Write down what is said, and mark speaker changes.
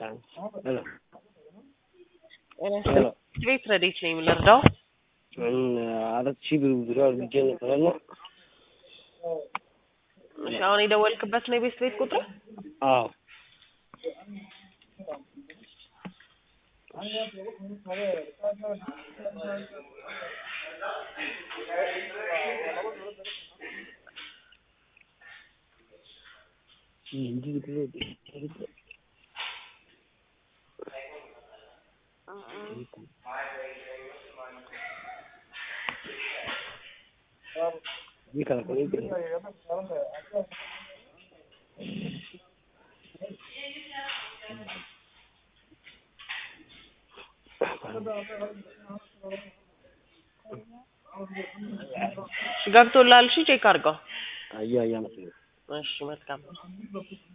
Speaker 1: Hello.
Speaker 2: Hello. ቤት ረዴት ነው የምንረዳው?
Speaker 1: አራት ሺህ ብር ብሯል ብዬ ነበርና
Speaker 2: እሺ አሁን የደወልክበት ነው የቤት ቁጥር?
Speaker 1: አዎ
Speaker 2: ገብቶላል? እሺ ቼክ አድርገው።
Speaker 1: አያ
Speaker 2: እሺ መልካም